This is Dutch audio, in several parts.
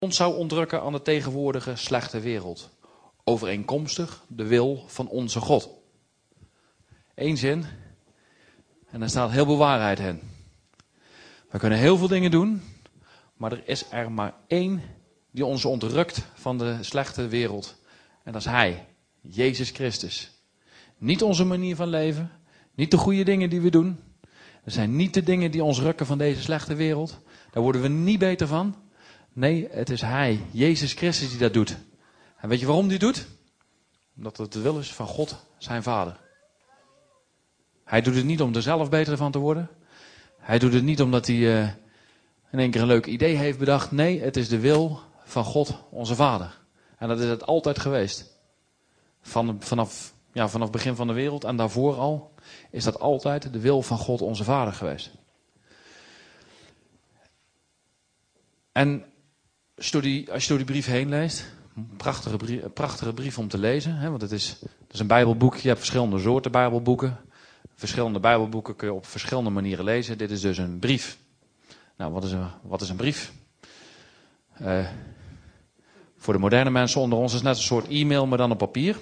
ons zou ontrukken aan de tegenwoordige slechte wereld. Overeenkomstig de wil van onze God. Eén zin. En daar staat heel veel waarheid in. We kunnen heel veel dingen doen. Maar er is er maar één die ons ontrukt van de slechte wereld. En dat is Hij. Jezus Christus. Niet onze manier van leven. Niet de goede dingen die we doen. Er zijn niet de dingen die ons rukken van deze slechte wereld. Daar worden we niet beter van. Nee, het is Hij, Jezus Christus, die dat doet. En weet je waarom die doet? Omdat het de wil is van God, zijn Vader. Hij doet het niet om er zelf beter van te worden. Hij doet het niet omdat hij in één keer een leuk idee heeft bedacht. Nee, het is de wil van God, onze Vader. En dat is het altijd geweest. Vanaf het begin van de wereld en daarvoor al is dat altijd de wil van God, onze Vader geweest. En als je door die brief heen leest, een prachtige brief om te lezen. Hè, want het is een Bijbelboek, je hebt verschillende soorten Bijbelboeken. Verschillende Bijbelboeken kun je op verschillende manieren lezen. Dit is dus een brief. Nou, wat is een brief? Voor de moderne mensen onder ons is het net een soort e-mail, maar dan op papier.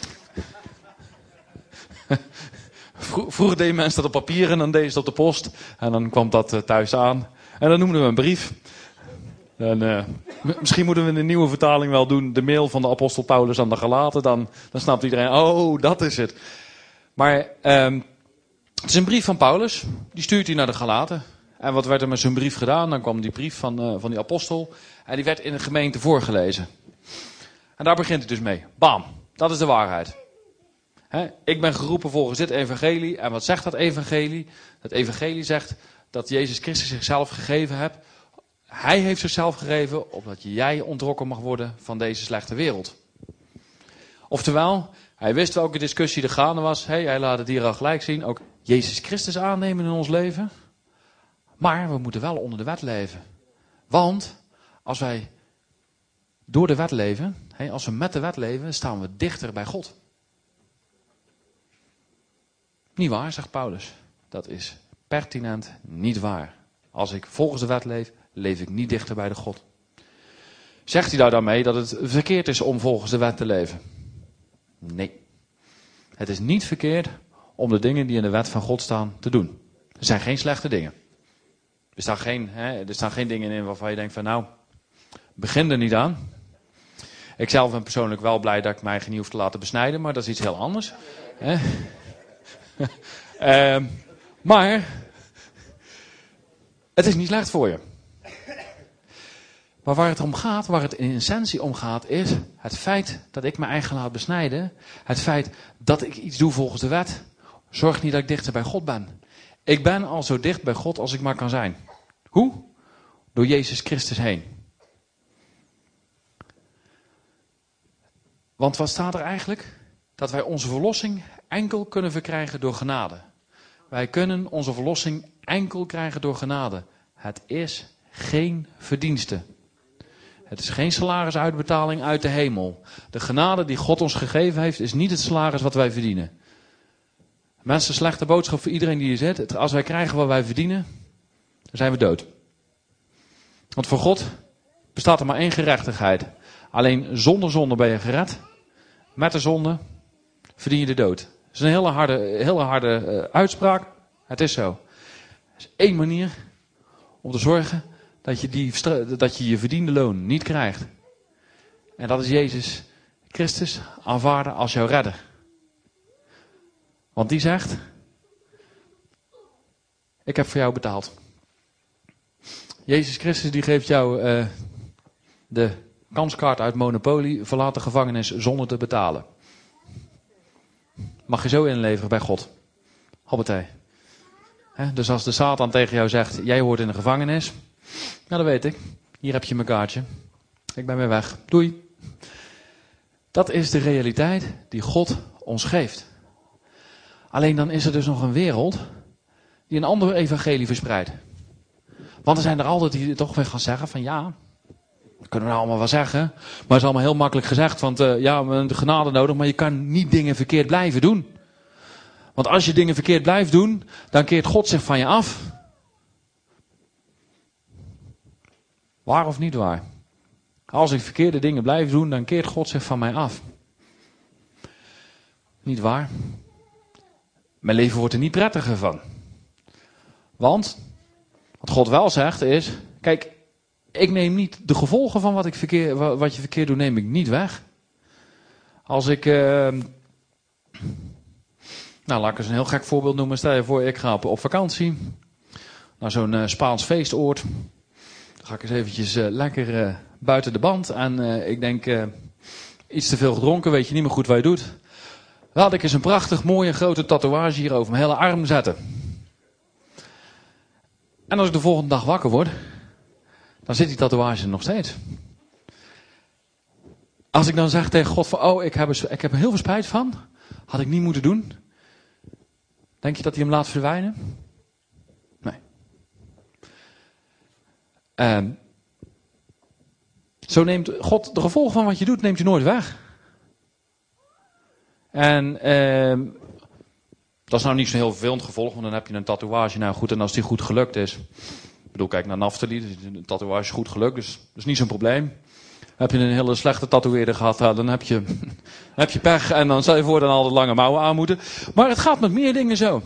Vroeger deden mensen dat op papier en dan deden ze het op de post. En dan kwam dat thuis aan. En dan noemden we een brief. En, misschien moeten we in de nieuwe vertaling wel doen. De mail van de apostel Paulus aan de Galaten. Dan snapt iedereen, oh, dat is het. Maar het is een brief van Paulus. Die stuurt hij naar de Galaten. En wat werd er met zijn brief gedaan? Dan kwam die brief van die apostel. En die werd in de gemeente voorgelezen. En daar begint het dus mee. Bam, dat is de waarheid. Ik ben geroepen volgens dit evangelie. En wat zegt dat evangelie? Dat evangelie zegt dat Jezus Christus zichzelf gegeven heeft. Hij heeft zichzelf gegeven opdat jij ontrokken mag worden van deze slechte wereld. Oftewel, hij wist welke discussie er gaande was. Hij laat het hier al gelijk zien. Ook Jezus Christus aannemen in ons leven. Maar we moeten wel onder de wet leven. Want als wij door de wet leven, als we met de wet leven, staan we dichter bij God. Niet waar, zegt Paulus. Dat is pertinent niet waar. Als ik volgens de wet leef, leef ik niet dichter bij de God. Zegt hij daar dan mee dat het verkeerd is om volgens de wet te leven? Nee. Het is niet verkeerd om de dingen die in de wet van God staan te doen. Er zijn geen slechte dingen. Er staan geen dingen in waarvan je denkt van nou, begin er niet aan. Ik zelf ben persoonlijk wel blij dat ik mij niet hoef te laten besnijden, maar dat is iets heel anders. Maar het is niet slecht voor je. Maar waar het om gaat, waar het in essentie om gaat, is het feit dat ik mijn eigen laat besnijden. Het feit dat ik iets doe volgens de wet, zorgt niet dat ik dichter bij God ben. Ik ben al zo dicht bij God als ik maar kan zijn. Hoe? Door Jezus Christus heen. Want wat staat er eigenlijk? Dat wij onze verlossing enkel kunnen verkrijgen door genade. Wij kunnen onze verlossing enkel krijgen door genade. Het is geen verdienste. Het is geen salarisuitbetaling uit de hemel. De genade die God ons gegeven heeft, is niet het salaris wat wij verdienen. Mensen, slechte boodschap voor iedereen die hier zit. Als wij krijgen wat wij verdienen, dan zijn we dood. Want voor God bestaat er maar één gerechtigheid. Alleen zonder zonde ben je gered. Met de zonde verdien je de dood. Dat is een hele harde uitspraak. Het is zo. Er is één manier om te zorgen dat je je verdiende loon niet krijgt. En dat is Jezus Christus aanvaarden als jouw redder. Want die zegt, ik heb voor jou betaald. Jezus Christus die geeft jou de kanskaart uit Monopoly, verlaat de gevangenis zonder te betalen. Mag je zo inleveren bij God. Hoppatee. Dus als de Satan tegen jou zegt, jij hoort in de gevangenis. Nou, dat weet ik. Hier heb je mijn kaartje. Ik ben weer weg. Doei. Dat is de realiteit die God ons geeft. Alleen dan is er dus nog een wereld die een ander evangelie verspreidt. Want er zijn er altijd die toch weer gaan zeggen van ja, dat kunnen we nou allemaal wel zeggen. Maar het is allemaal heel makkelijk gezegd, want we hebben de genade nodig, maar je kan niet dingen verkeerd blijven doen. Want als je dingen verkeerd blijft doen, dan keert God zich van je af. Waar of niet waar? Als ik verkeerde dingen blijf doen, dan keert God zich van mij af. Niet waar? Mijn leven wordt er niet prettiger van. Want, wat God wel zegt is, kijk, ik neem niet de gevolgen van wat je verkeerd doet, neem ik niet weg. Als ik, laat ik eens een heel gek voorbeeld noemen. Stel je voor, ik ga op vakantie naar zo'n Spaans feestoord. Dan ga ik eens eventjes lekker buiten de band. En ik denk, iets te veel gedronken, weet je niet meer goed wat je doet. Laat ik eens een prachtig mooie grote tatoeage hier over mijn hele arm zetten. En als ik de volgende dag wakker word, dan zit die tatoeage er nog steeds. Als ik dan zeg tegen God van, ik heb er heel veel spijt van. Had ik niet moeten doen. Denk je dat hij hem laat verdwijnen? Nee. Zo neemt God de gevolgen van wat je doet, neemt hij nooit weg. En dat is nou niet zo'n heel vervelend gevolg, want dan heb je een tatoeage. Nou goed, en als die goed gelukt is. Ik bedoel, kijk naar Naftali, de tatoeage is goed gelukt, dus dat is niet zo'n probleem. Heb je een hele slechte tatoeëerder gehad, dan heb je pech en dan stel je voor dan al de lange mouwen aan moeten. Maar het gaat met meer dingen zo.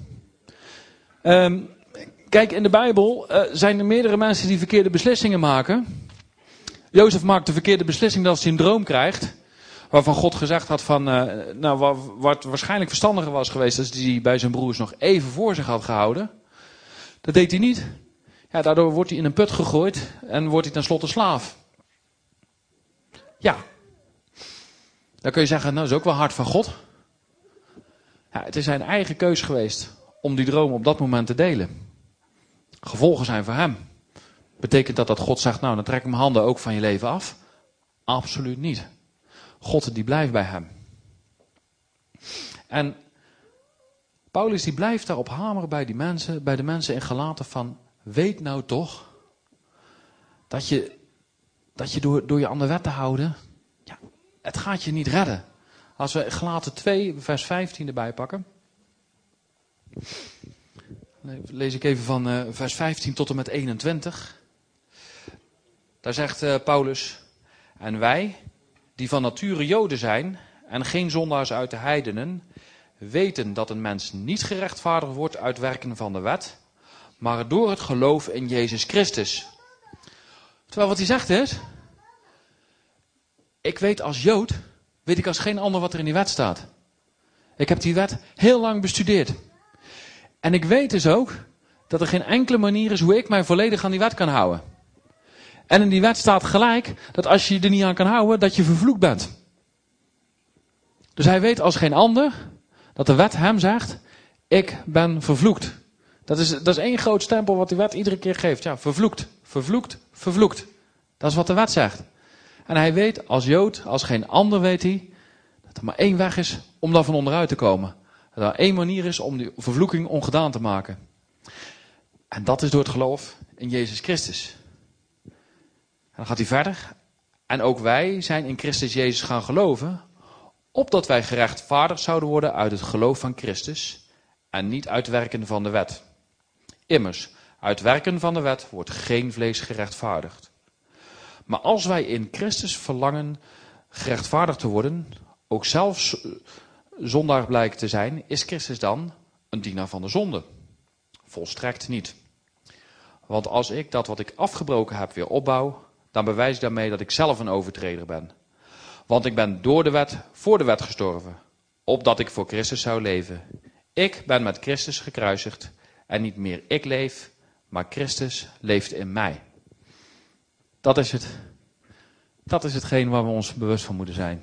Kijk, in de Bijbel zijn er meerdere mensen die verkeerde beslissingen maken. Jozef maakt de verkeerde beslissing dat hij een droom krijgt. Waarvan God gezegd had van, wat waarschijnlijk verstandiger was geweest als hij bij zijn broers nog even voor zich had gehouden. Dat deed hij niet. Ja, daardoor wordt hij in een put gegooid en wordt hij tenslotte slaaf. Ja. Dan kun je zeggen, dat is ook wel hard van God. Ja, het is zijn eigen keus geweest om die droom op dat moment te delen. Gevolgen zijn voor hem. Betekent dat God zegt, dan trek ik mijn handen ook van je leven af? Absoluut niet. God die blijft bij hem. En Paulus die blijft daarop hameren bij de mensen in Galaten van, weet nou toch dat je door je aan de wet te houden, ja, het gaat je niet redden. Als we Galaten 2 vers 15 erbij pakken. Lees ik even van vers 15 tot en met 21. Daar zegt Paulus, en wij, die van nature Joden zijn en geen zondaars uit de heidenen, weten dat een mens niet gerechtvaardigd wordt uit werken van de wet, maar door het geloof in Jezus Christus. Terwijl wat hij zegt is, ik weet als Jood, weet ik als geen ander wat er in die wet staat. Ik heb die wet heel lang bestudeerd. En ik weet dus ook dat er geen enkele manier is hoe ik mij volledig aan die wet kan houden. En in die wet staat gelijk dat als je je er niet aan kan houden, dat je vervloekt bent. Dus hij weet als geen ander dat de wet hem zegt, ik ben vervloekt. Dat is één groot stempel wat die wet iedere keer geeft. Ja, vervloekt, vervloekt, vervloekt. Dat is wat de wet zegt. En hij weet als Jood, als geen ander weet hij, dat er maar één weg is om daar van onderuit te komen. Dat er één manier is om die vervloeking ongedaan te maken. En dat is door het geloof in Jezus Christus. En dan gaat hij verder. En ook wij zijn in Christus Jezus gaan geloven, opdat wij gerechtvaardigd zouden worden uit het geloof van Christus en niet uit werken van de wet. Immers, uit werken van de wet wordt geen vlees gerechtvaardigd. Maar als wij in Christus verlangen gerechtvaardigd te worden, ook zelf zondaar blijkt te zijn, is Christus dan een dienaar van de zonde? Volstrekt niet. Want als ik dat wat ik afgebroken heb weer opbouw, dan bewijs ik daarmee dat ik zelf een overtreder ben. Want ik ben door de wet voor de wet gestorven, opdat ik voor Christus zou leven. Ik ben met Christus gekruisigd en niet meer ik leef, maar Christus leeft in mij. Dat is hetgeen waar we ons bewust van moeten zijn.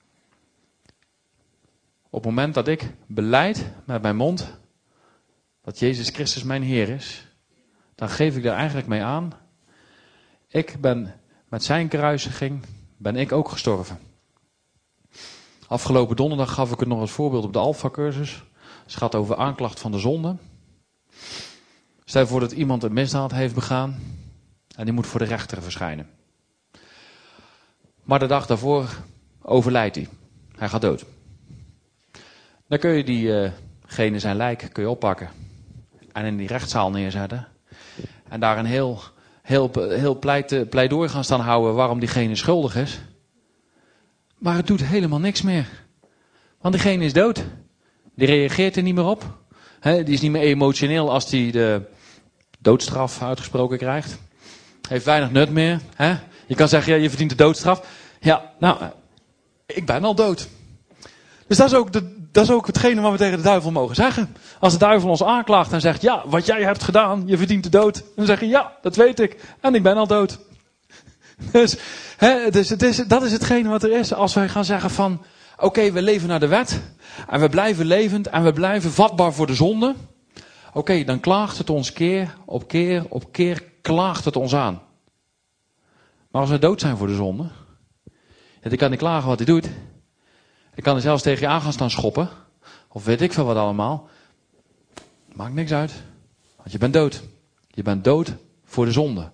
Op het moment dat ik belijd met mijn mond dat Jezus Christus mijn Heer is, dan geef ik daar eigenlijk mee aan, ik ben met zijn kruisiging, ben ik ook gestorven. Afgelopen donderdag gaf ik het nog als voorbeeld op de Alpha-cursus. Het gaat over aanklacht van de zonde. Stel je voor dat iemand een misdaad heeft begaan en die moet voor de rechter verschijnen. Maar de dag daarvoor overlijdt hij. Hij gaat dood. Dan kun je diegene zijn lijk oppakken en in die rechtszaal neerzetten. En daar een heel heel pleidooi gaan staan houden waarom diegene schuldig is. Maar het doet helemaal niks meer. Want diegene is dood. Die reageert er niet meer op. Die is niet meer emotioneel als hij de doodstraf uitgesproken krijgt. Heeft weinig nut meer. Je kan zeggen, ja, je verdient de doodstraf. Ja, nou, ik ben al dood. Dus dat is ook hetgene wat we tegen de duivel mogen zeggen. Als de duivel ons aanklaagt en zegt, ja, wat jij hebt gedaan, je verdient de dood. Dan zeggen we, ja, dat weet ik. En ik ben al dood. Dus dat is hetgene wat er is. Als wij gaan zeggen van, oké, we leven naar de wet. En we blijven levend en we blijven vatbaar voor de zonde. Oké, dan klaagt het ons keer op keer op keer klaagt het ons aan. Maar als we dood zijn voor de zonde, dan kan niet klagen wat hij doet. Ik kan er zelfs tegen je aan gaan staan schoppen. Of weet ik veel wat allemaal. Maakt niks uit. Want je bent dood. Je bent dood voor de zonde.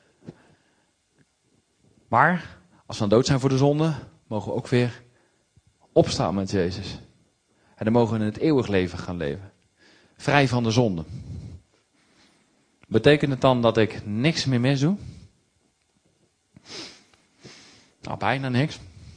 Maar als we dan dood zijn voor de zonde, mogen we ook weer opstaan met Jezus. En dan mogen we in het eeuwig leven gaan leven. Vrij van de zonde. Betekent het dan dat ik niks meer misdoe? Nou, bijna niks.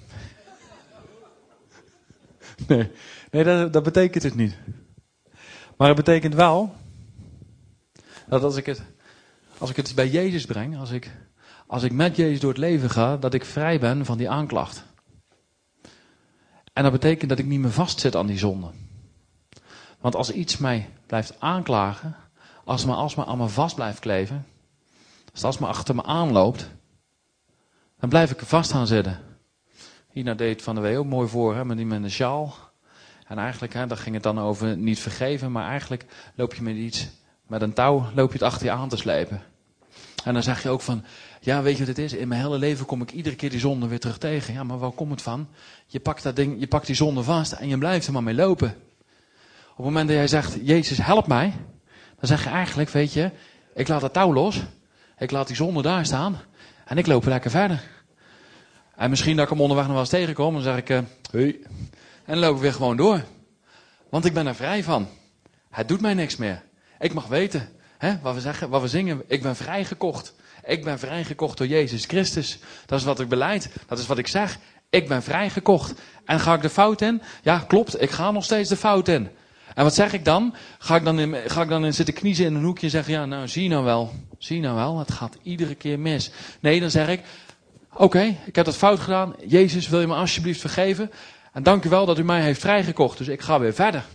Nee, dat betekent het niet. Maar het betekent wel dat als ik het bij Jezus breng, als ik met Jezus door het leven ga, dat ik vrij ben van die aanklacht. En dat betekent dat ik niet meer vastzit aan die zonde. Want als iets mij blijft aanklagen, als het maar aan me vast blijft kleven, als het maar achter me aanloopt, dan blijf ik er vast aan zitten. Hierna deed Van der Wee ook mooi voor, met een sjaal. En eigenlijk, daar ging het dan over niet vergeven, maar eigenlijk loop je met een touw, loop je het achter je aan te slepen. En dan zeg je ook van, ja, weet je wat het is? In mijn hele leven kom ik iedere keer die zonde weer terug tegen. Ja, maar waar komt het van? Je pakt die zonde vast en je blijft er maar mee lopen. Op het moment dat jij zegt, Jezus, help mij, dan zeg je eigenlijk, weet je, ik laat dat touw los. Ik laat die zonde daar staan en ik loop lekker verder. En misschien dat ik hem onderweg nog wel eens tegenkom, dan zeg ik, hoi. En dan loop ik weer gewoon door. Want ik ben er vrij van. Het doet mij niks meer. Ik mag weten, wat we zingen, ik ben vrijgekocht. Ik ben vrijgekocht door Jezus Christus. Dat is wat ik beleid, dat is wat ik zeg. Ik ben vrijgekocht. En ga ik de fout in? Ja, klopt, ik ga nog steeds de fout in. En wat zeg ik dan? Ga ik dan in zitten kniezen in een hoekje en zeggen, ja, nou, zie je nou wel, het gaat iedere keer mis. Nee, dan zeg ik, oké, ik heb dat fout gedaan. Jezus, wil je me alsjeblieft vergeven? En dank u wel dat u mij heeft vrijgekocht, dus ik ga weer verder.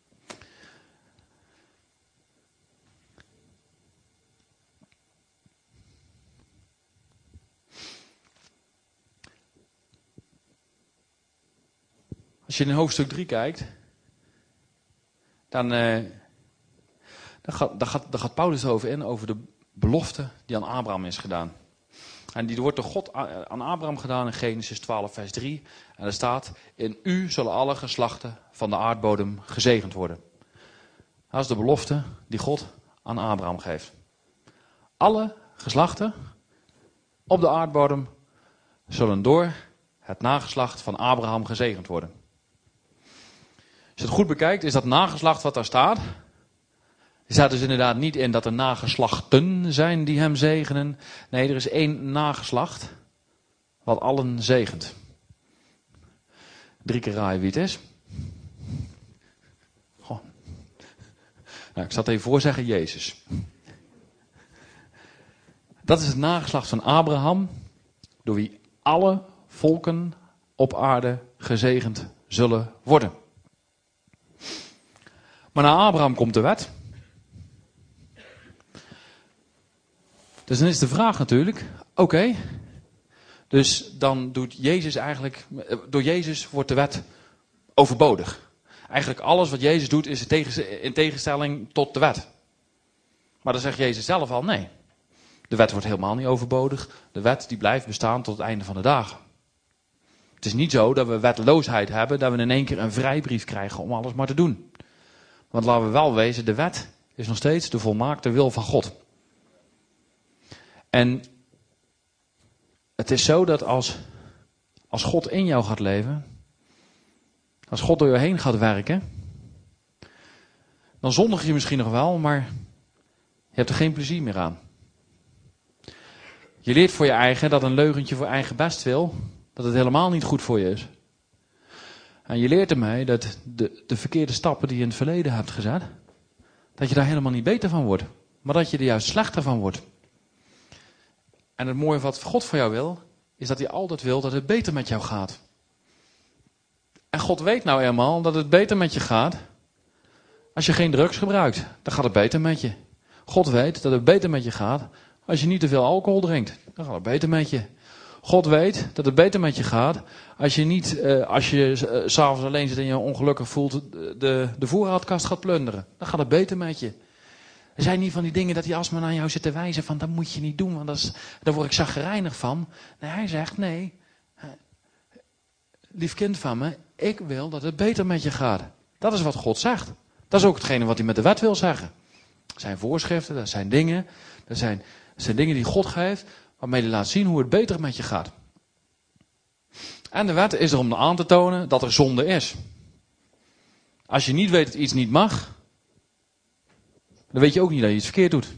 Als je in hoofdstuk 3 kijkt, dan gaat Paulus erover in, over de belofte die aan Abraham is gedaan. En die wordt door God aan Abraham gedaan in Genesis 12 vers 3. En er staat, in u zullen alle geslachten van de aardbodem gezegend worden. Dat is de belofte die God aan Abraham geeft. Alle geslachten op de aardbodem zullen door het nageslacht van Abraham gezegend worden. Als je het goed bekijkt, is dat nageslacht wat daar staat. Er staat dus inderdaad niet in dat er nageslachten zijn die hem zegenen. Nee, er is één nageslacht wat allen zegent. 3 keer raaien wie het is. Goh. Nou, ik zal het even voorzeggen, Jezus. Dat is het nageslacht van Abraham, door wie alle volken op aarde gezegend zullen worden. Maar na Abraham komt de wet. Dus dan is de vraag natuurlijk, oké, dus dan doet Jezus eigenlijk, door Jezus wordt de wet overbodig. Eigenlijk alles wat Jezus doet is in tegenstelling tot de wet. Maar dan zegt Jezus zelf al, nee, de wet wordt helemaal niet overbodig. De wet die blijft bestaan tot het einde van de dagen. Het is niet zo dat we wetloosheid hebben, dat we in één keer een vrijbrief krijgen om alles maar te doen. Want laten we wel wezen, de wet is nog steeds de volmaakte wil van God. En het is zo dat als God in jou gaat leven, als God door je heen gaat werken, dan zondig je misschien nog wel, maar je hebt er geen plezier meer aan. Je leert voor je eigen dat een leugentje voor eigen bestwil, dat het helemaal niet goed voor je is. En je leert ermee dat de verkeerde stappen die je in het verleden hebt gezet, dat je daar helemaal niet beter van wordt. Maar dat je er juist slechter van wordt. En het mooie wat God voor jou wil, is dat hij altijd wil dat het beter met jou gaat. En God weet nou eenmaal dat het beter met je gaat als je geen drugs gebruikt. Dan gaat het beter met je. God weet dat het beter met je gaat als je niet te veel alcohol drinkt. Dan gaat het beter met je. God weet dat het beter met je gaat als je niet, als je s'avonds alleen zit en je ongelukkig voelt, de voorraadkast gaat plunderen. Dan gaat het beter met je. Er zijn niet van die dingen dat hij alsmaar naar jou zit te wijzen van dat moet je niet doen, want daar word ik chagrijnig van. Nee, hij zegt nee, lief kind van me, ik wil dat het beter met je gaat. Dat is wat God zegt. Dat is ook hetgene wat hij met de wet wil zeggen. Dat zijn voorschriften, dat zijn dingen, dat zijn dingen die God geeft, waarmee hij laat zien hoe het beter met je gaat. En de wet is er om aan te tonen dat er zonde is. Als je niet weet dat iets niet mag, dan weet je ook niet dat je iets verkeerd doet.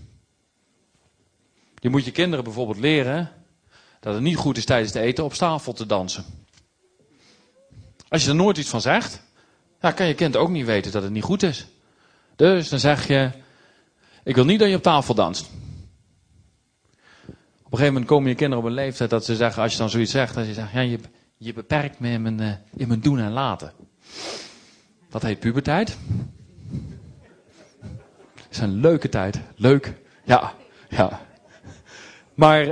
Je moet je kinderen bijvoorbeeld leren dat het niet goed is tijdens het eten op tafel te dansen. Als je er nooit iets van zegt, dan kan je kind ook niet weten dat het niet goed is. Dus dan zeg je, ik wil niet dat je op tafel danst. Op een gegeven moment komen je kinderen op een leeftijd dat ze zeggen, als je dan zoiets zegt, dat je zegt, ja, je beperkt me in mijn doen en laten. Dat heet puberteit. Het is een leuke tijd. Leuk. Ja. Maar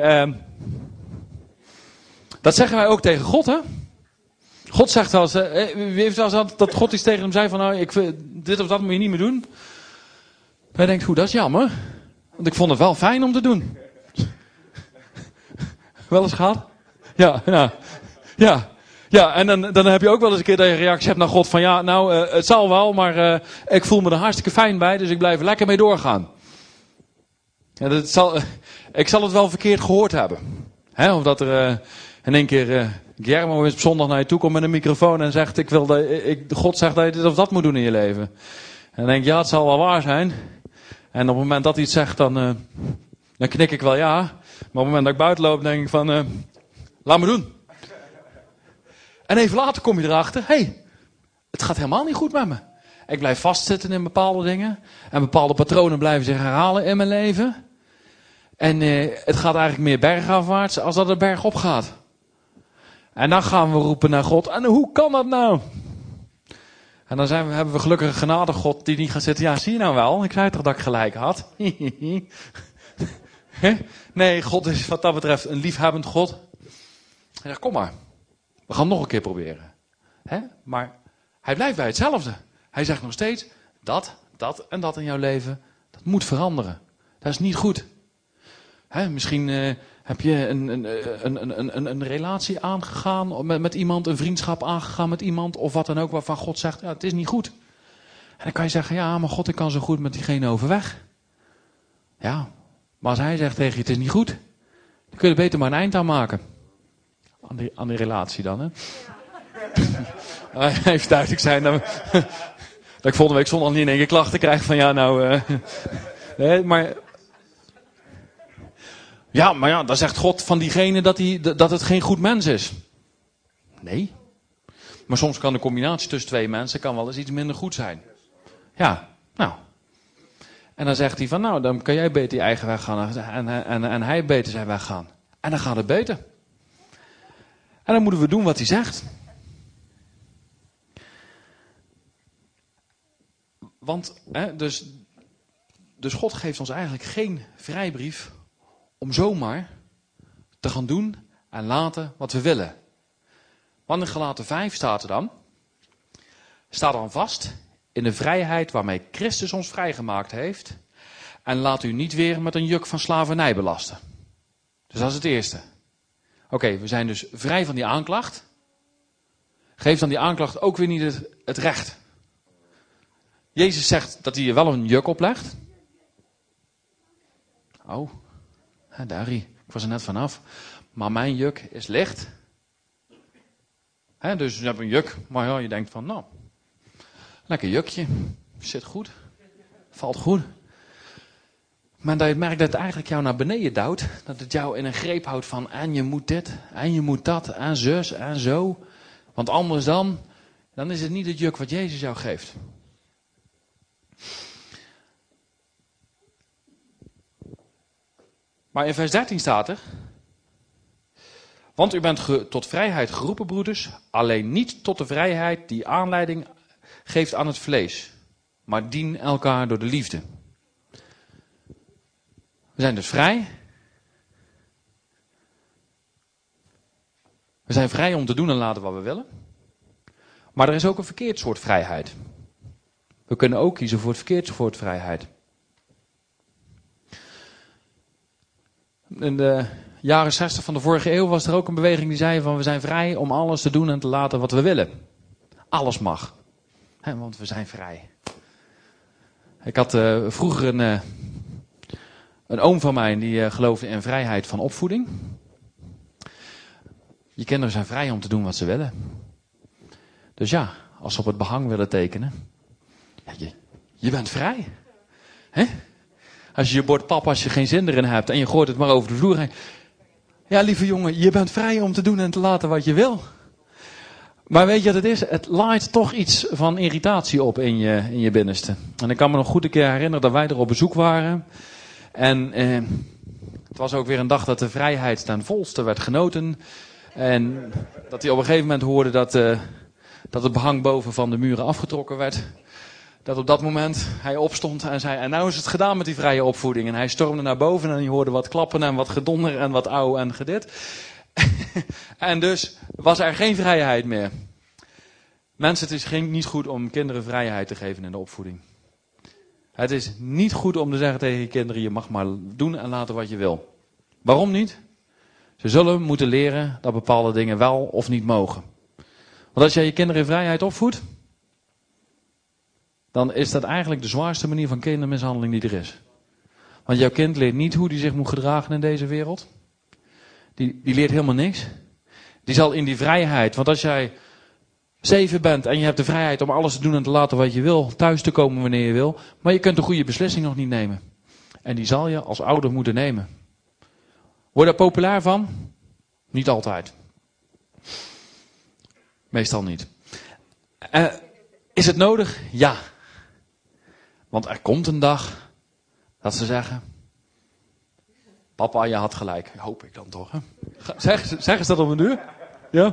dat zeggen wij ook tegen God, hè? God zegt wel eens, wie heeft wel eens dat God iets tegen hem zei van, nou, dit of dat moet je niet meer doen. Hij denkt, goed, dat is jammer. Want ik vond het wel fijn om te doen. Wel eens gehad? Ja, en dan heb je ook wel eens een keer dat je reactie hebt naar God van, ja, nou, het zal wel, maar ik voel me er hartstikke fijn bij, dus ik blijf er lekker mee doorgaan. Ja, ik zal het wel verkeerd gehoord hebben. Of dat er in één keer Guillermo is op zondag naar je toe komt met een microfoon en zegt, God zegt dat je dit of dat moet doen in je leven. En dan denk je, ja, het zal wel waar zijn. En op het moment dat hij iets zegt, dan knik ik wel ja. Maar op het moment dat ik buiten loop, denk ik van, laat me doen. En even later kom je erachter, het gaat helemaal niet goed met me. Ik blijf vastzitten in bepaalde dingen. En bepaalde patronen blijven zich herhalen in mijn leven. En het gaat eigenlijk meer bergafwaarts als dat het bergop gaat. En dan gaan we roepen naar God. En hoe kan dat nou? En dan hebben we gelukkig een genade God die niet gaat zitten. Ja, zie je nou wel? Ik zei toch dat ik gelijk had. Nee, God is wat dat betreft een liefhebbend God. Hij zegt, kom maar. We gaan het nog een keer proberen. Maar hij blijft bij hetzelfde. Hij zegt nog steeds, dat en dat in jouw leven, dat moet veranderen. Dat is niet goed. Misschien heb je een relatie aangegaan met iemand, een vriendschap aangegaan met iemand, of wat dan ook, waarvan God zegt, ja, het is niet goed. En dan kan je zeggen, ja, maar God, ik kan zo goed met diegene overweg. Ja, maar als hij zegt tegen je, het is niet goed, dan kun je er beter maar een eind aan maken. Aan die relatie dan, hè. Even duidelijk zijn dat ik volgende week zondag niet in één keer klachten krijg van ja, nou. Maar ja, dan zegt God van diegene dat het geen goed mens is. Nee. Maar soms kan de combinatie tussen twee mensen kan wel eens iets minder goed zijn. Ja, nou. En dan zegt hij van nou, dan kan jij beter je eigen weg gaan en hij beter zijn weg gaan. En dan gaat het beter. En dan moeten we doen wat hij zegt. Want, dus God geeft ons eigenlijk geen vrijbrief om zomaar te gaan doen en laten wat we willen. Want in Galaten 5 staat er dan, sta dan vast in de vrijheid waarmee Christus ons vrijgemaakt heeft en laat u niet weer met een juk van slavernij belasten. Dus dat is het eerste. Oké, we zijn dus vrij van die aanklacht. Geef dan die aanklacht ook weer niet het recht. Jezus zegt dat hij je wel een juk oplegt. Oh, Dari, ik was er net vanaf. Maar mijn juk is licht. Dus je hebt een juk, maar ja, je denkt van, nou, lekker jukje. Zit goed. Valt goed. Maar dat je merkt dat het eigenlijk jou naar beneden duwt. Dat het jou in een greep houdt van en je moet dit, en je moet dat, en zus, en zo. Want anders dan is het niet het juk wat Jezus jou geeft. Maar in vers 13 staat er: want u bent tot vrijheid geroepen, broeders, alleen niet tot de vrijheid die aanleiding geeft aan het vlees, maar dien elkaar door de liefde. We zijn dus vrij. We zijn vrij om te doen en laten wat we willen. Maar er is ook een verkeerd soort vrijheid. We kunnen ook kiezen voor het verkeerd soort vrijheid. In de jaren 60 van de vorige eeuw was er ook een beweging die zei van we zijn vrij om alles te doen en te laten wat we willen. Alles mag. Want we zijn vrij. Ik had vroeger een oom van mij die geloofde in vrijheid van opvoeding. Je kinderen zijn vrij om te doen wat ze willen. Dus ja, als ze op het behang willen tekenen. Ja, je bent vrij. Hè? Als je je bord pap, als je geen zin erin hebt en je gooit het maar over de vloer heen. Ja, lieve jongen, je bent vrij om te doen en te laten wat je wil. Maar weet je wat het is? Het laait toch iets van irritatie op in je binnenste. En ik kan me nog goed een keer herinneren dat wij er op bezoek waren. En het was ook weer een dag dat de vrijheid ten volste werd genoten. En dat hij op een gegeven moment hoorde dat het behang boven van de muren afgetrokken werd. Dat op dat moment hij opstond en zei, en nou is het gedaan met die vrije opvoeding. En hij stormde naar boven en je hoorde wat klappen en wat gedonder en wat auw en gedit. En dus was er geen vrijheid meer. Mensen, het is niet goed om kinderen vrijheid te geven in de opvoeding. Het is niet goed om te zeggen tegen je kinderen, je mag maar doen en laten wat je wil. Waarom niet? Ze zullen moeten leren dat bepaalde dingen wel of niet mogen. Want als jij je kinderen in vrijheid opvoedt, dan is dat eigenlijk de zwaarste manier van kindermishandeling die er is. Want jouw kind leert niet hoe hij zich moet gedragen in deze wereld. Die leert helemaal niks. Die zal in die vrijheid, want als jij 7 bent en je hebt de vrijheid om alles te doen en te laten wat je wil, thuis te komen wanneer je wil, maar je kunt de goede beslissing nog niet nemen. En die zal je als ouder moeten nemen. Word je daar populair van? Niet altijd. Meestal niet. Is het nodig? Ja. Want er komt een dag dat ze zeggen, papa, je had gelijk. Hoop ik dan toch. Hè? Zeggen ze dat op een uur? Ja.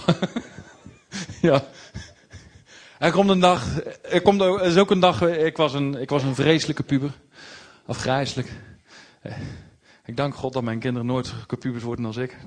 Ja. Er komt een dag. Er is ook een dag. Ik was een vreselijke puber. Afgrijselijk. Ik dank God dat mijn kinderen nooit pubers worden als ik.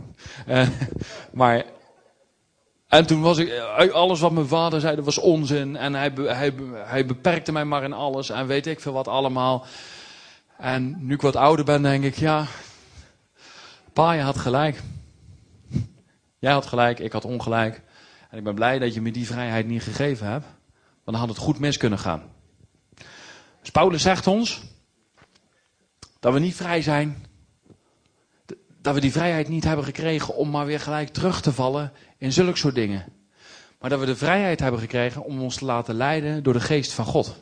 En toen was ik. Alles wat mijn vader zei, dat was onzin. En hij beperkte mij maar in alles. En weet ik veel wat allemaal. En nu ik wat ouder ben, denk ik, ja. Pa, je had gelijk. Jij had gelijk, ik had ongelijk. En ik ben blij dat je me die vrijheid niet gegeven hebt. Want dan had het goed mis kunnen gaan. Dus Paulus zegt ons dat we niet vrij zijn. Dat we die vrijheid niet hebben gekregen om maar weer gelijk terug te vallen in zulke soort dingen. Maar dat we de vrijheid hebben gekregen om ons te laten leiden door de geest van God.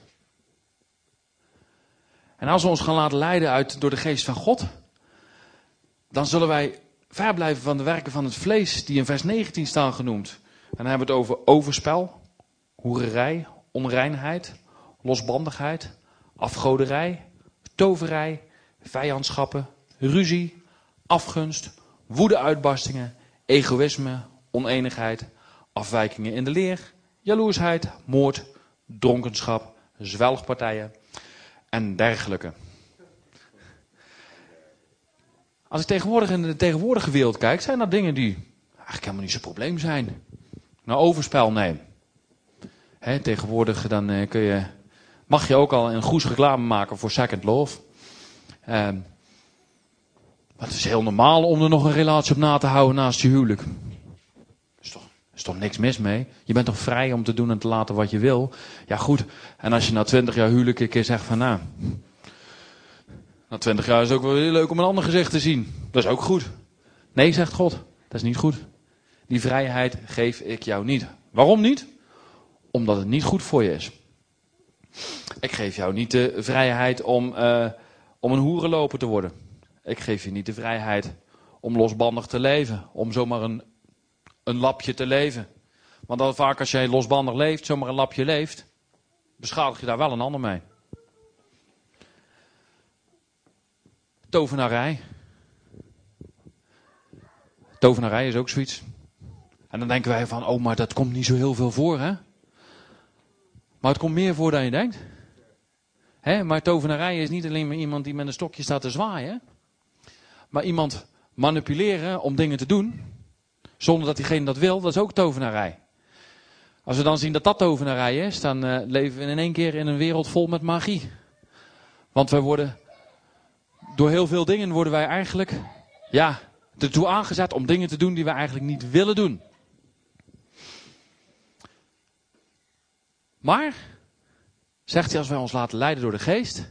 En als we ons gaan laten leiden door de geest van God, dan zullen wij ver blijven van de werken van het vlees die in vers 19 staan genoemd. En dan hebben we het over overspel, hoererij, onreinheid, losbandigheid, afgoderij, toverij, vijandschappen, ruzie, afgunst, woedeuitbarstingen, egoïsme, oneenigheid, afwijkingen in de leer, jaloersheid, moord, dronkenschap, zwelgpartijen en dergelijke. Als ik tegenwoordig in de tegenwoordige wereld kijk, zijn dat dingen die eigenlijk helemaal niet zo'n probleem zijn. Nou, overspel, nee. Tegenwoordig dan mag je ook al een goede reclame maken voor Second Love. Maar het is heel normaal om er nog een relatie op na te houden naast je huwelijk. Er is toch niks mis mee? Je bent toch vrij om te doen en te laten wat je wil? Ja, goed. En als je na 20 jaar huwelijk een keer zegt van nou, na 20 jaar is het ook wel heel leuk om een ander gezicht te zien. Dat is ook goed. Nee, zegt God. Dat is niet goed. Die vrijheid geef ik jou niet. Waarom niet? Omdat het niet goed voor je is. Ik geef jou niet de vrijheid om een hoerenloper te worden. Ik geef je niet de vrijheid om losbandig te leven. Om zomaar een lapje te leven. Want dan vaak als jij losbandig leeft, zomaar een lapje leeft, beschadig je daar wel een ander mee. Tovenarij. Tovenarij is ook zoiets. En dan denken wij van, maar dat komt niet zo heel veel voor, hè? Maar het komt meer voor dan je denkt. Maar tovenarij is niet alleen maar iemand die met een stokje staat te zwaaien. Maar iemand manipuleren om dingen te doen, zonder dat diegene dat wil, dat is ook tovenarij. Als we dan zien dat dat tovenarij is, dan leven we in één keer in een wereld vol met magie. Want wij worden, door heel veel dingen worden wij eigenlijk, ertoe aangezet om dingen te doen die wij eigenlijk niet willen doen. Maar, zegt hij, als wij ons laten leiden door de geest,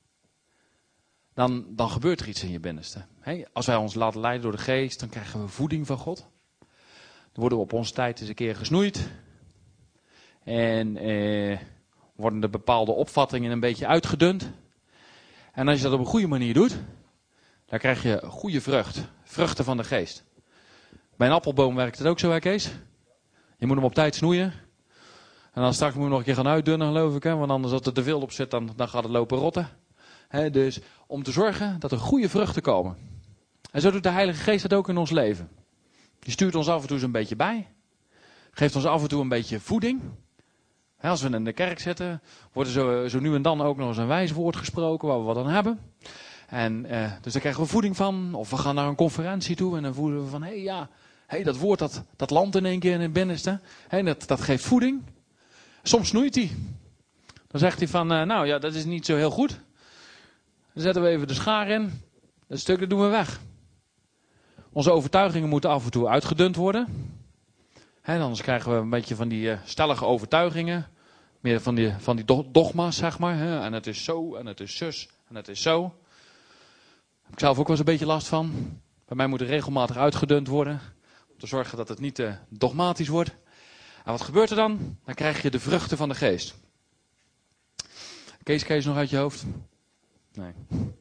dan gebeurt er iets in je binnenste. Als wij ons laten leiden door de geest, dan krijgen we voeding van God. Dan worden we op onze tijd eens een keer gesnoeid. En worden de bepaalde opvattingen een beetje uitgedund. En als je dat op een goede manier doet, dan krijg je goede vrucht. Vruchten van de geest. Bij een appelboom werkt het ook zo, hè Kees? Je moet hem op tijd snoeien. En dan straks moet je nog een keer gaan uitdunnen, geloof ik. Hè? Want anders als er te veel op zit, dan gaat het lopen rotten. Dus om te zorgen dat er goede vruchten komen. En zo doet de Heilige Geest dat ook in ons leven. Die stuurt ons af en toe zo'n beetje bij. Geeft ons af en toe een beetje voeding. Als we in de kerk zitten, wordt er zo nu en dan ook nog eens een wijs woord gesproken waar we wat aan hebben. En dus daar krijgen we voeding van. Of we gaan naar een conferentie toe en dan voelen we van, dat woord dat landt in één keer in het binnenste. Dat geeft voeding. Soms snoeit hij. Dan zegt hij van, dat is niet zo heel goed. Dan zetten we even de schaar in. Dat stuk dat doen we weg. Onze overtuigingen moeten af en toe uitgedund worden. Anders krijgen we een beetje van die stellige overtuigingen. Meer van die dogma's, zeg maar. En het is zo, en het is zus, en het is zo. Daar heb ik zelf ook wel eens een beetje last van. Bij mij moet er regelmatig uitgedund worden. Om te zorgen dat het niet dogmatisch wordt. En wat gebeurt er dan? Dan krijg je de vruchten van de geest. Kees nog uit je hoofd? Nee.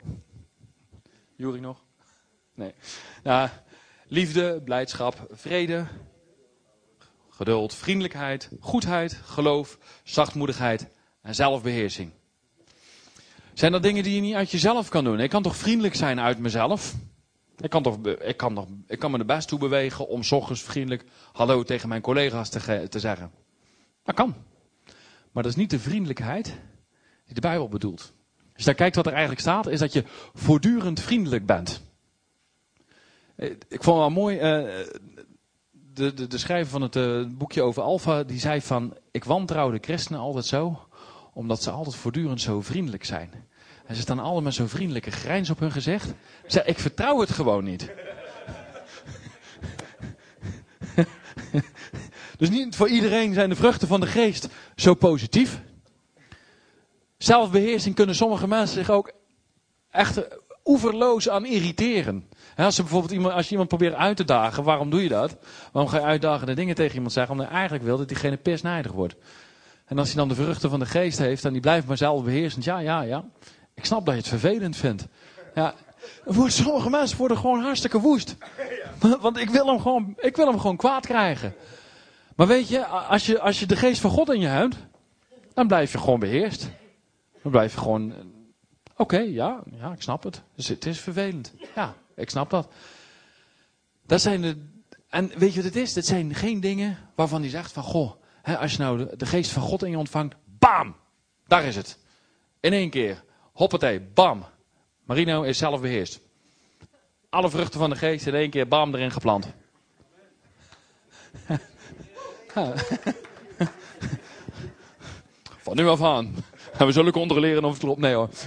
Juri nog? Nee. Liefde, blijdschap, vrede, geduld, vriendelijkheid, goedheid, geloof, zachtmoedigheid en zelfbeheersing. Zijn dat dingen die je niet uit jezelf kan doen? Ik kan toch vriendelijk zijn uit mezelf? Ik kan me er best toe bewegen om 's ochtends vriendelijk hallo tegen mijn collega's te zeggen. Dat kan. Maar dat is niet de vriendelijkheid die de Bijbel bedoelt. Als je daar kijkt wat er eigenlijk staat, is dat je voortdurend vriendelijk bent. Ik vond het wel mooi, de schrijver van het boekje over Alpha, die zei van, ik wantrouw de christenen altijd zo, omdat ze altijd voortdurend zo vriendelijk zijn. En ze staan allemaal met zo'n vriendelijke grijns op hun gezicht. Ik vertrouw het gewoon niet. Dus niet voor iedereen zijn de vruchten van de geest zo positief. Zelfbeheersing kunnen sommige mensen zich ook echt oeverloos aan irriteren. Als je iemand probeert uit te dagen, waarom doe je dat? Waarom ga je uitdagende dingen tegen iemand zeggen? Omdat hij eigenlijk wil dat diegene pisnijdig wordt. En als hij dan de vruchten van de geest heeft en die blijft maar zelfbeheersend. Ja. Ik snap dat je het vervelend vindt. Ja, sommige mensen worden gewoon hartstikke woest. Want ik wil hem gewoon kwaad krijgen. Maar weet je, als je de geest van God in je hebt, dan blijf je gewoon beheerst. Dan blijf je gewoon, oké, ik snap het. Dus het is vervelend. Ja, ik snap dat. En weet je wat het is? Dat zijn geen dingen waarvan hij zegt van, als je nou de geest van God in je ontvangt, bam, daar is het. In één keer, hoppatee, bam. Marino is zelfbeheerst. Alle vruchten van de geest in één keer, bam, erin geplant. Van nu af aan. We zullen controleren of het klopt. Nee hoor.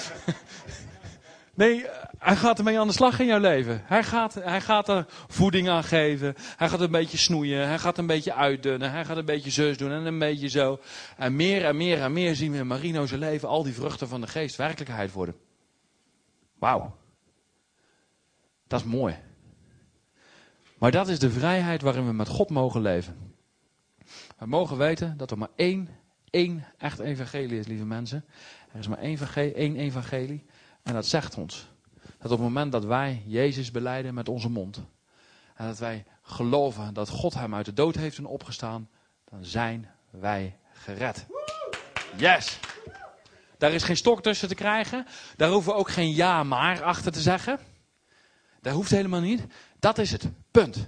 Nee, hij gaat ermee aan de slag in jouw leven. Hij gaat er voeding aan geven. Hij gaat een beetje snoeien. Hij gaat een beetje uitdunnen. Hij gaat een beetje zus doen en een beetje zo. En meer zien we in Marino's leven al die vruchten van de geest werkelijkheid worden. Wauw. Dat is mooi. Maar dat is de vrijheid waarin we met God mogen leven. We mogen weten dat er maar één echt evangelie is, lieve mensen. Er is maar één evangelie. En dat zegt ons dat op het moment dat wij Jezus belijden met onze mond. En dat wij geloven dat God hem uit de dood heeft en opgestaan. Dan zijn wij gered. Yes! Daar is geen stok tussen te krijgen. Daar hoeven we ook geen ja maar achter te zeggen. Dat hoeft helemaal niet. Dat is het. Punt.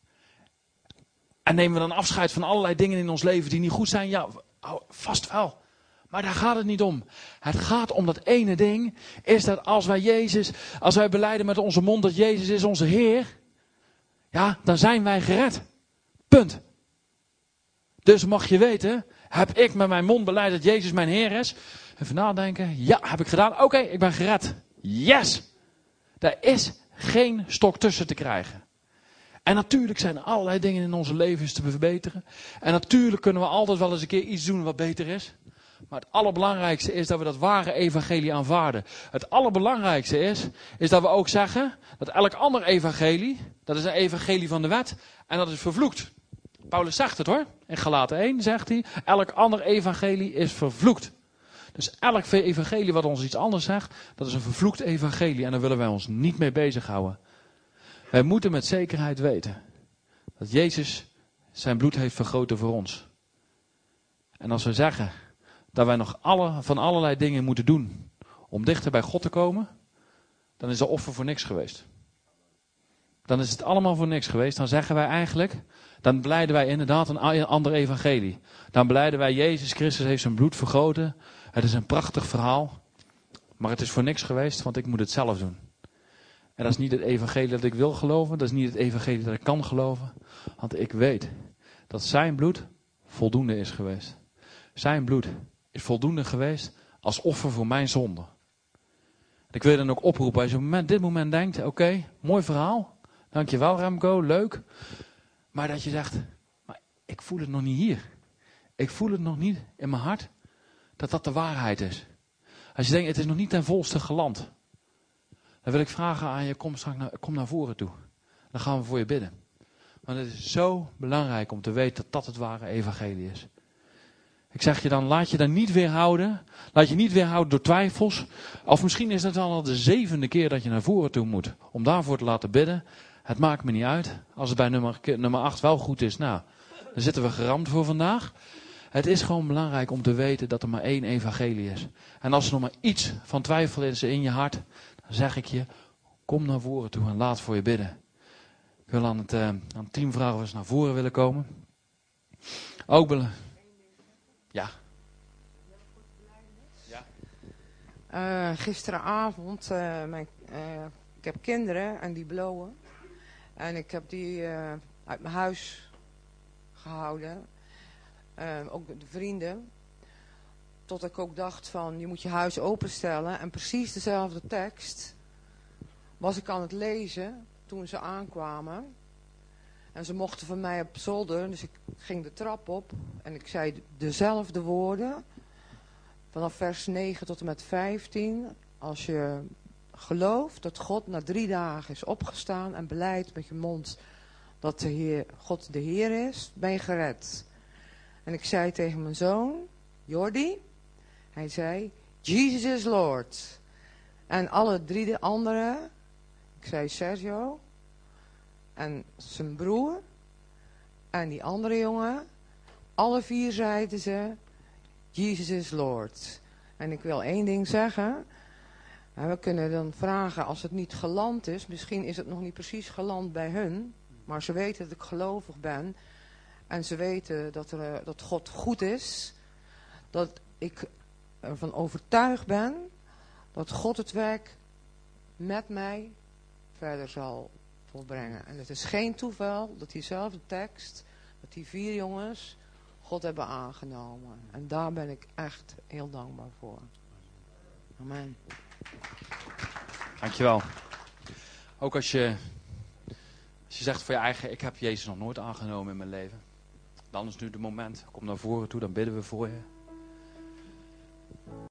En nemen we dan afscheid van allerlei dingen in ons leven die niet goed zijn? Ja, vast wel. Maar daar gaat het niet om. Het gaat om dat ene ding. Is dat als wij belijden met onze mond dat Jezus is onze Heer. Ja, dan zijn wij gered. Punt. Dus mag je weten, heb ik met mijn mond beleid dat Jezus mijn Heer is? Even nadenken. Ja, heb ik gedaan. Oké, ik ben gered. Yes! Daar is geen stok tussen te krijgen. En natuurlijk zijn er allerlei dingen in onze levens te verbeteren. En natuurlijk kunnen we altijd wel eens een keer iets doen wat beter is. Maar het allerbelangrijkste is dat we dat ware evangelie aanvaarden. Het allerbelangrijkste is dat we ook zeggen dat elk ander evangelie, dat is een evangelie van de wet en dat is vervloekt. Paulus zegt het hoor. In Galaten 1 zegt hij, elk ander evangelie is vervloekt. Dus elk evangelie wat ons iets anders zegt, dat is een vervloekt evangelie. En daar willen wij ons niet mee bezighouden. Wij moeten met zekerheid weten dat Jezus zijn bloed heeft vergoten voor ons. En als we zeggen dat wij nog van allerlei dingen moeten doen om dichter bij God te komen, dan is de offer voor niks geweest. Dan is het allemaal voor niks geweest. Dan zeggen wij eigenlijk, dan belijden wij inderdaad een ander evangelie. Dan belijden wij Jezus Christus heeft zijn bloed vergoten. Het is een prachtig verhaal. Maar het is voor niks geweest, want ik moet het zelf doen. En dat is niet het evangelie dat ik wil geloven. Dat is niet het evangelie dat ik kan geloven. Want ik weet dat zijn bloed voldoende is geweest. Zijn bloed is voldoende geweest als offer voor mijn zonde. Ik wil je dan ook oproepen als je op dit moment denkt, oké, mooi verhaal. Dankjewel Remco, leuk. Maar dat je zegt, maar ik voel het nog niet hier. Ik voel het nog niet in mijn hart dat dat de waarheid is. Als je denkt, het is nog niet ten volste geland. Dan wil ik vragen aan je, kom naar voren toe. Dan gaan we voor je bidden. Want het is zo belangrijk om te weten dat dat het ware evangelie is. Ik zeg je dan, laat je dan niet weerhouden. Laat je niet weerhouden door twijfels. Of misschien is het al de 7e keer dat je naar voren toe moet. Om daarvoor te laten bidden. Het maakt me niet uit. Als het bij nummer 8 wel goed is, nou, dan zitten we geramd voor vandaag. Het is gewoon belangrijk om te weten dat er maar één evangelie is. En als er nog maar iets van twijfel is in je hart, dan zeg ik je, kom naar voren toe en laat voor je bidden. Ik wil aan het team vragen of ze naar voren willen komen. Ook ja. Gisteravond, ik heb kinderen en die blowen. En ik heb die uit mijn huis gehouden. Ook de vrienden. Tot ik ook dacht van, je moet je huis openstellen. En precies dezelfde tekst was ik aan het lezen toen ze aankwamen. En ze mochten van mij op zolder, dus ik ging de trap op. En ik zei dezelfde woorden. Vanaf vers 9 tot en met 15. Als je gelooft dat God na 3 dagen is opgestaan en belijdt met je mond dat God de Heer is, ben je gered. En ik zei tegen mijn zoon, Jordi, hij zei, Jesus is Lord. En alle 3 de anderen, ik zei Sergio en zijn broer en die andere jongen, alle 4 zeiden ze, Jesus is Lord. En ik wil 1 ding zeggen. We kunnen dan vragen als het niet geland is. Misschien is het nog niet precies geland bij hun. Maar ze weten dat ik gelovig ben. En ze weten dat God goed is. Dat ik ervan overtuigd ben dat God het werk met mij verder zal volbrengen. En het is geen toeval dat diezelfde tekst, dat die 4 jongens God hebben aangenomen. En daar ben ik echt heel dankbaar voor. Amen. Dankjewel. Ook als je zegt voor je eigen, ik heb Jezus nog nooit aangenomen in mijn leven. Dan is nu het moment. Kom naar voren toe, dan bidden we voor je.